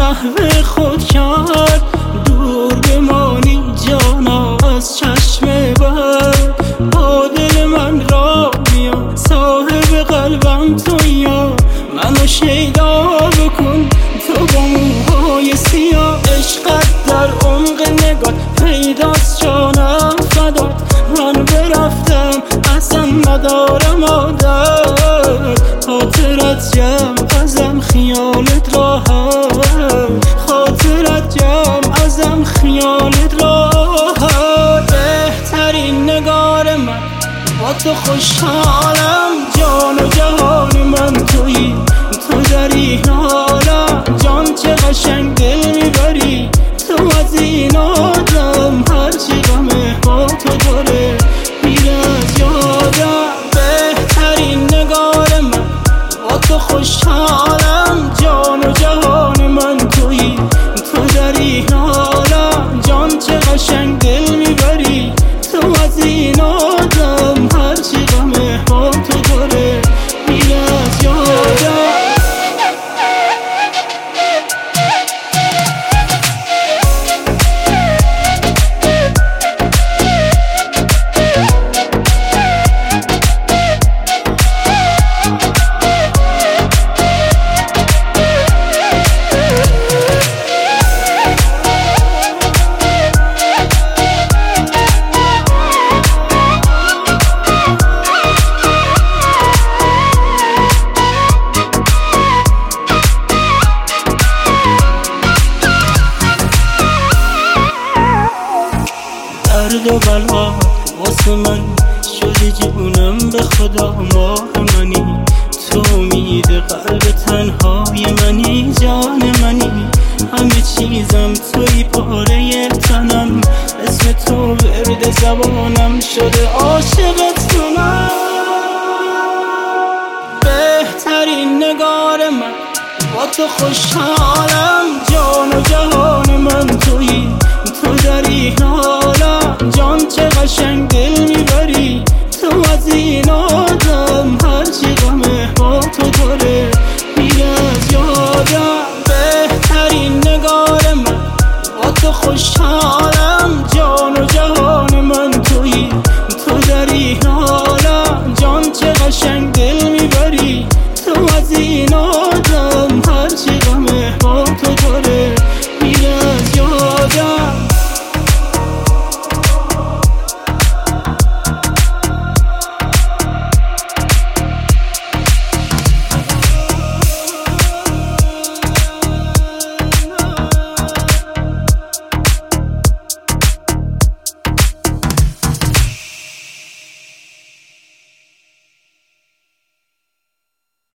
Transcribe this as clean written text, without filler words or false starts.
محو خود کرد. دور بمانی جانا از چشم بد، با دل من را بیا صاحب قلبم تو یا منو شیدا بکن تو با موهای سیاه. عشقت در عمق نگات پیداست جانم فدات، من برفتم اصلا ندارم عادت. خاطرت جمع ازم خیالت راحت، خاطرت جمع ازم خیالت راحت. بهترین نگار من با تو خوشحالم، جان و جهان من تویی تو در این عالم. جان چه قشنگ دل میبری تو از این آدم، هرچی غمه با تو داره میره از یادم. بهترین نگار من با تو خوشحالم، جان و جهان من تویی تو در این عالم. جان چه قشنگ دل میبری تو از این آدم، هرچی غمه با تو داره میره از یادم. درد و بلا واسه من شدی جونم، به خدا ماه منی تو امید قلب تنهای منی. جان منی همه چیزم توی پاره تنم، اسم تو ورد زبانم شده عاشقت کنم. بهترین نگار من با تو خوشحالم، جان